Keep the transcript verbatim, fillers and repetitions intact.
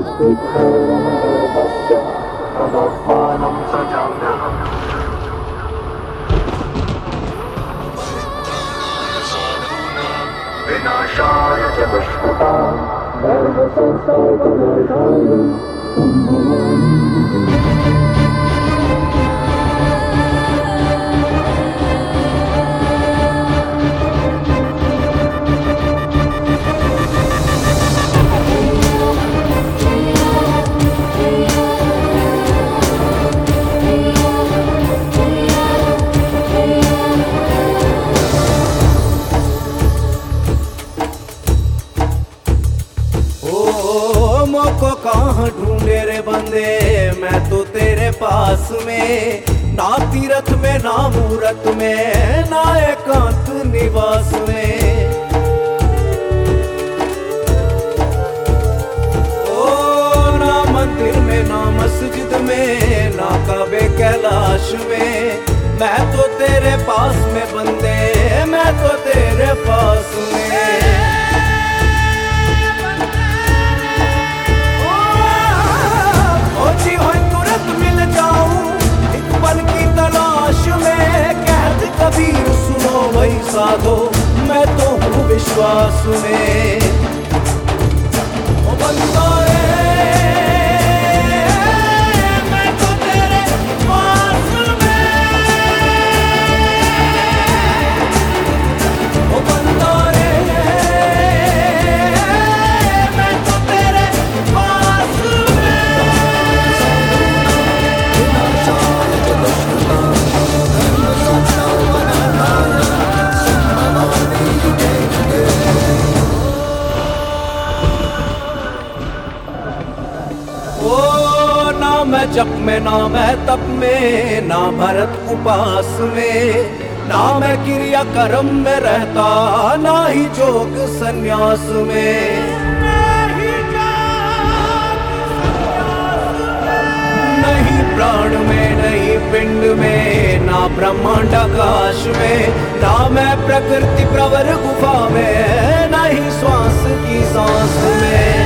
विनाशाय च दुष्कृतां सर्वसंसारनाशाय को कहाँ ढूंढे रे बंदे, मैं तो तेरे पास में, ना तीरथ में ना मूरत में ना एकांत निवास में। ओ ना मंदिर में ना मस्जिद में ना काबे कैलाश में, मैं तो तेरे पास में बंदे, मैं तो तेरे पास में। कबीर सुनो भाई साधो, मैं तो हूँ विश्वास में। ओ बंदा रे मैं तो तेरे पास में। ओ बंदा रे मैं तो तेरे पास में। मैं जप में ना मैं तप में ना भरत उपास में, ना मैं क्रिया कर्म में रहता ना ही जोग संन्यास में। नहीं प्राण में नहीं पिंड में ना ब्रह्मांड आकाश में, ना मैं प्रकृति प्रवर गुफा में ना ही श्वास की सांस में।